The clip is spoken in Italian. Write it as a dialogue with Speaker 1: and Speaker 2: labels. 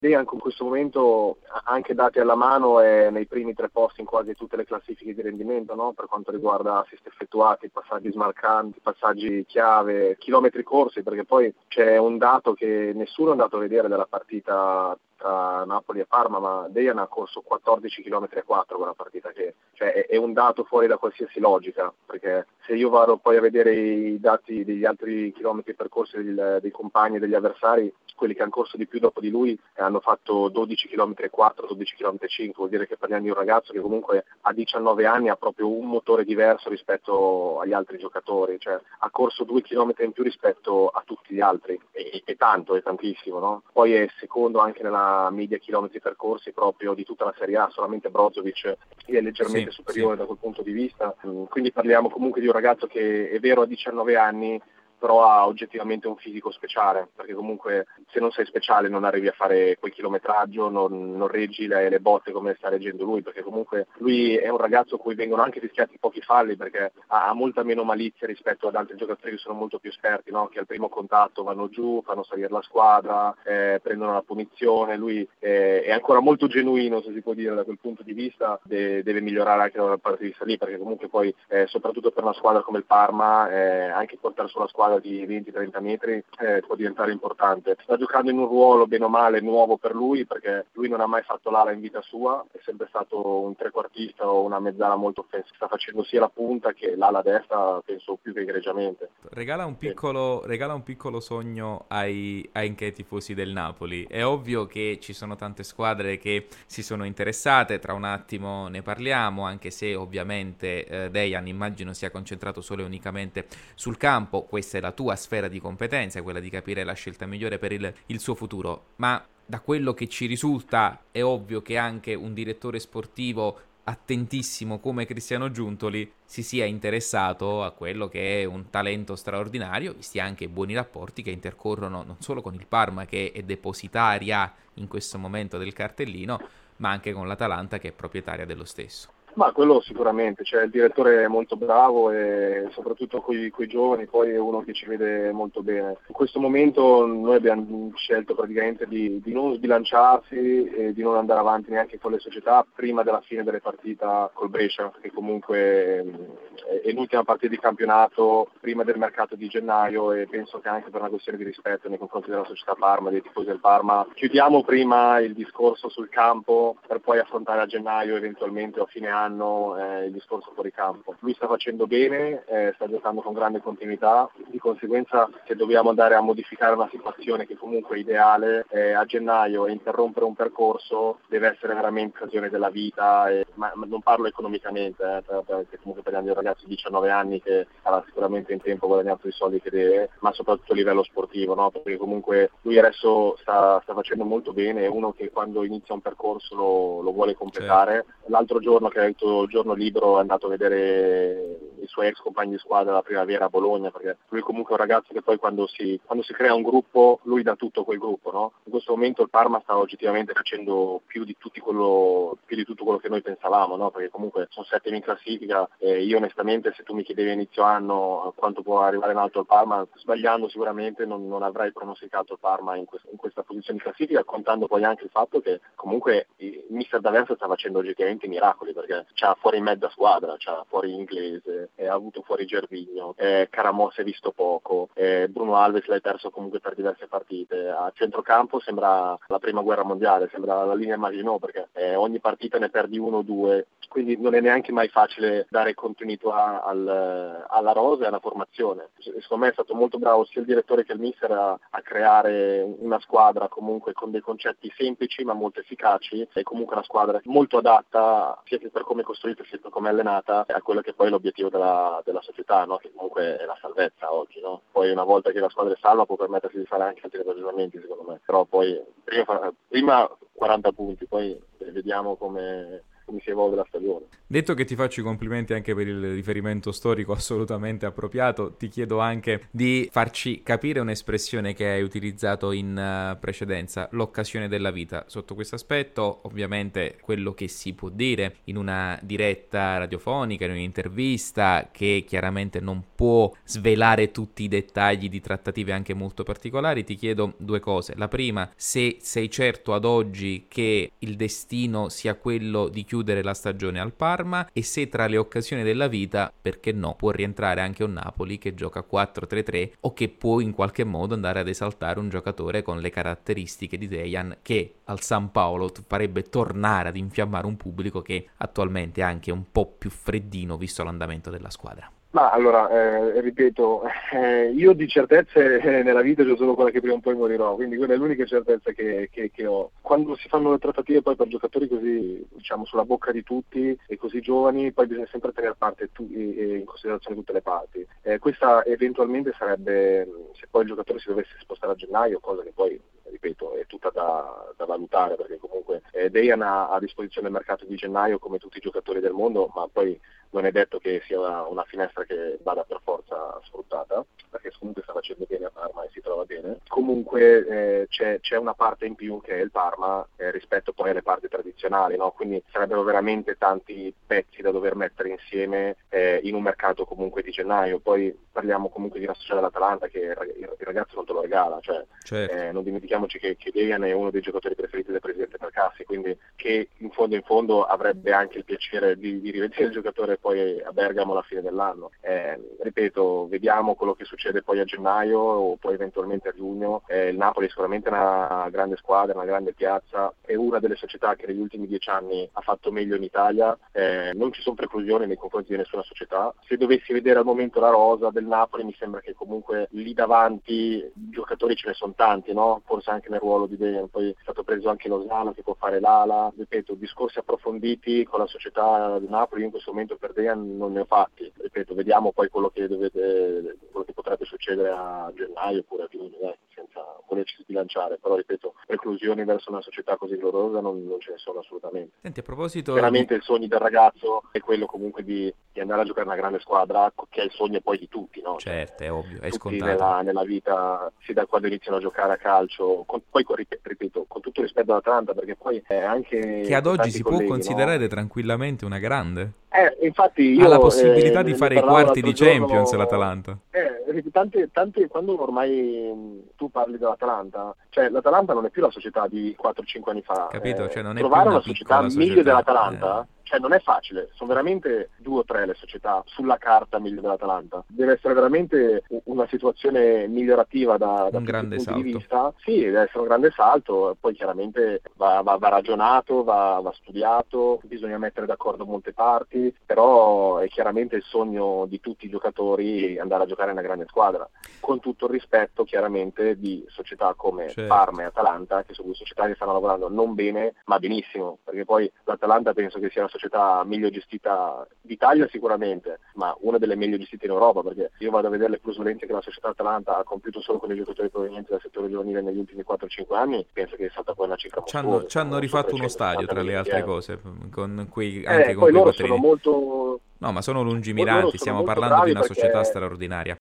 Speaker 1: Dejan in questo momento, anche dati alla mano, è nei primi 3 posti in quasi tutte le classifiche di rendimento, no? Per quanto riguarda assist effettuati, passaggi smarcanti, passaggi chiave, chilometri corsi, perché poi c'è un dato che nessuno è andato a vedere della partita tra Napoli e Parma, ma Dejan ha corso 14 km e 4 quella partita, che cioè è un dato fuori da qualsiasi logica, perché se io vado poi a vedere i dati degli altri chilometri percorsi dei compagni e degli avversari, quelli che hanno corso di più dopo di lui hanno fatto 12 km e 4, 12 km e 5, vuol dire che parliamo di un ragazzo che comunque a 19 anni ha proprio un motore diverso rispetto agli altri giocatori, cioè ha corso 2 km in più rispetto a tutti gli altri, e tanto, è tantissimo, no? Poi è secondo anche nella media chilometri percorsi proprio di tutta la Serie A, solamente Brozovic è leggermente superiore da quel punto di vista, quindi parliamo comunque di un ragazzo che è vero a 19 anni, però ha oggettivamente un fisico speciale, perché comunque se non sei speciale non arrivi a fare quel chilometraggio, non reggi le botte come sta reggendo lui, perché comunque lui è un ragazzo a cui vengono anche rischiati pochi falli, perché ha molta meno malizia rispetto ad altri giocatori che sono molto più esperti, no? Che al primo contatto vanno giù, fanno salire la squadra, prendono la punizione. Lui è ancora molto genuino, se si può dire, da quel punto di vista, deve migliorare anche da quel punto di vista lì, perché comunque poi soprattutto per una squadra come il Parma anche portare sulla squadra di 20-30 metri può diventare importante. Sta giocando in un ruolo bene o male nuovo per lui, perché lui non ha mai fatto l'ala in vita sua, è sempre stato un trequartista o una mezzala molto offensiva, sta facendo sia la punta che l'ala destra, penso più che egregiamente.
Speaker 2: Regala un piccolo sogno anche ai tifosi del Napoli. È ovvio che ci sono tante squadre che si sono interessate, tra un attimo ne parliamo, anche se ovviamente Dejan immagino sia concentrato solo e unicamente sul campo. Questa è la tua sfera di competenza, quella di capire la scelta migliore per il suo futuro, ma da quello che ci risulta è ovvio che anche un direttore sportivo attentissimo come Cristiano Giuntoli si sia interessato a quello che è un talento straordinario, visti anche i buoni rapporti che intercorrono non solo con il Parma, che è depositaria in questo momento del cartellino, ma anche con l'Atalanta, che è proprietaria dello stesso.
Speaker 1: Ma quello sicuramente, cioè il direttore è molto bravo e soprattutto coi giovani poi è uno che ci vede molto bene. In questo momento noi abbiamo scelto praticamente di non sbilanciarsi e di non andare avanti neanche con le società prima della fine delle partite col Brescia, che comunque è l'ultima partita di campionato prima del mercato di gennaio, e penso che anche per una questione di rispetto nei confronti della società Parma, dei tifosi del Parma, chiudiamo prima il discorso sul campo per poi affrontare a gennaio eventualmente o a fine anno il discorso fuori campo. Lui sta facendo bene, sta giocando con grande continuità, di conseguenza se dobbiamo andare a modificare una situazione che comunque è ideale a gennaio e interrompere un percorso deve essere veramente occasione della vita, ma non parlo economicamente, perché comunque parliamo di un ragazzo di 19 anni che sarà sicuramente in tempo guadagnato i soldi che deve, ma soprattutto a livello sportivo, no? Perché comunque lui adesso sta facendo molto bene, è uno che quando inizia un percorso lo vuole completare.
Speaker 2: Certo.
Speaker 1: L'altro giorno che ha avuto il giorno libero è andato a vedere i suoi ex compagni di squadra la primavera a Bologna, perché lui comunque è un ragazzo che poi quando si crea un gruppo lui dà tutto quel gruppo, no? In questo momento il Parma sta oggettivamente facendo più di tutto quello che noi pensavamo, no? Perché comunque sono settimi in classifica e io onestamente se tu mi chiedevi a inizio anno quanto può arrivare in alto il Parma, sbagliando sicuramente non avrei pronosticato il Parma in questa posizione di classifica, contando poi anche il fatto che comunque il mister D'Aversa sta facendo oggettivamente miracoli, perché c'ha fuori mezza squadra, c'ha fuori Inglese, ha avuto fuori Gervinho, Caramò si è visto poco, Bruno Alves l'hai perso comunque per diverse partite, a centrocampo sembra la prima guerra mondiale, sembra la linea Maginot, perché ogni partita ne perdi uno o due, quindi non è neanche mai facile dare continuità alla rosa e alla formazione. Secondo me è stato molto bravo sia il direttore che il mister a creare una squadra comunque con dei concetti semplici ma molto efficaci, e comunque una squadra molto adatta sia che per come è costruita sia per come è allenata a quello che poi è l'obiettivo della società, no? Che comunque è la salvezza oggi, no? Poi una volta che la squadra è salva può permettersi di fare anche altri ragionamenti secondo me, però poi prima 40 punti, poi vediamo come come si evolve la stagione.
Speaker 2: Detto che ti faccio i complimenti anche per il riferimento storico assolutamente appropriato, ti chiedo anche di farci capire un'espressione che hai utilizzato in precedenza, l'occasione della vita. Sotto questo aspetto, ovviamente, quello che si può dire in una diretta radiofonica, in un'intervista, che chiaramente non può svelare tutti i dettagli di trattative anche molto particolari, ti chiedo due cose. La prima, se sei certo ad oggi che il destino sia quello di chiudere la stagione al Parma, e se tra le occasioni della vita, perché no, può rientrare anche un Napoli che gioca 4-3-3 o che può in qualche modo andare ad esaltare un giocatore con le caratteristiche di Dejan, che al San Paolo farebbe tornare ad infiammare un pubblico che attualmente è anche un po' più freddino visto l'andamento della squadra.
Speaker 1: Ma allora, ripeto, io di certezze nella vita c'ho solo quella che prima o poi morirò, quindi quella è l'unica certezza che ho. Quando si fanno le trattative poi per giocatori così, diciamo, sulla bocca di tutti e così giovani, poi bisogna sempre tenere parte in considerazione tutte le parti. Questa eventualmente sarebbe, se poi il giocatore si dovesse spostare a gennaio, cosa che poi, ripeto, è tutta da valutare, perché comunque Dejan ha a disposizione il mercato di gennaio come tutti i giocatori del mondo, ma poi non è detto che sia una finestra che vada per forza sfruttata, perché comunque sta facendo bene a Parma e si trova bene. Comunque c'è una parte in più che è il Parma rispetto poi alle parti tradizionali, no? Quindi sarebbero veramente tanti pezzi da dover mettere insieme in un mercato comunque di gennaio. Poi parliamo comunque di una società dell'Atalanta che il ragazzo non te lo regala, cioè certo. Non dimentichiamoci che Dejan è uno dei giocatori preferiti del presidente Percassi, quindi che in fondo avrebbe anche il piacere di rivedere il giocatore poi a Bergamo alla fine dell'anno. Ripeto, vediamo quello che succede poi a gennaio o poi eventualmente a giugno. Il Napoli è sicuramente una grande squadra, una grande piazza, è una delle società che negli ultimi 10 anni ha fatto meglio in Italia, non ci sono preclusioni nei confronti di nessuna società. Se dovessi vedere al momento la rosa del Napoli, mi sembra che comunque lì davanti giocatori ce ne sono tanti, no? Forse anche nel ruolo di Dejan, poi è stato preso anche Lozano che può fare l'ala. Ripeto, discorsi approfonditi con la società di Napoli in questo momento per Dejan non ne ho fatti. Ripeto, vediamo poi quello che potrebbe succedere a gennaio oppure a giugno, senza volerci sbilanciare, però ripeto, preclusioni verso una società così gloriosa non ce ne sono assolutamente.
Speaker 2: Senti, a proposito
Speaker 1: veramente il sogno del ragazzo è quello comunque di andare a giocare una grande squadra, che è il sogno poi di tutti, no?
Speaker 2: Certo, è ovvio, è
Speaker 1: tutti
Speaker 2: scontato.
Speaker 1: nella vita, sì, da quando iniziano a giocare a calcio, poi ripeto, con tutto rispetto all'Atalanta, perché poi è anche
Speaker 2: che ad oggi si
Speaker 1: colleghi,
Speaker 2: può considerare,
Speaker 1: no?
Speaker 2: tranquillamente una grande.
Speaker 1: Infatti io
Speaker 2: ha la possibilità di
Speaker 1: ne
Speaker 2: fare i
Speaker 1: parlavo
Speaker 2: quarti di
Speaker 1: l'altro giorno,
Speaker 2: Champions l'Atalanta.
Speaker 1: tante, quando ormai tu parli dell'Atalanta, cioè l'Atalanta non è più la società di 4-5 anni fa.
Speaker 2: Capito? Cioè non è
Speaker 1: trovare
Speaker 2: più
Speaker 1: una società meglio dell'Atalanta, cioè non è facile, sono veramente 2 o 3 le società sulla carta meglio dell'Atalanta. Deve essere veramente una situazione migliorativa da tutti i punti
Speaker 2: salto.
Speaker 1: di vista. Sì, deve essere un grande salto, poi chiaramente va ragionato, va studiato, bisogna mettere d'accordo molte parti, però è chiaramente il sogno di tutti i giocatori andare a giocare in una grande squadra, con tutto il rispetto chiaramente di società come Parma e Atalanta, che sono 2 società che stanno lavorando non bene ma benissimo, perché poi l'Atalanta penso che sia la società meglio gestita d'Italia sicuramente, ma una delle meglio gestite in Europa, perché io vado a vedere le plusvalenze che la società Atalanta ha compiuto solo con i giocatori provenienti dal settore giovanile negli ultimi 4-5 anni, penso che è stata poi una cifra mostruosa.
Speaker 2: Ci hanno rifatto uno stadio tra le altre cose, con quei
Speaker 1: poi loro sono molto...
Speaker 2: No, ma sono lungimiranti, stiamo parlando di una società straordinaria.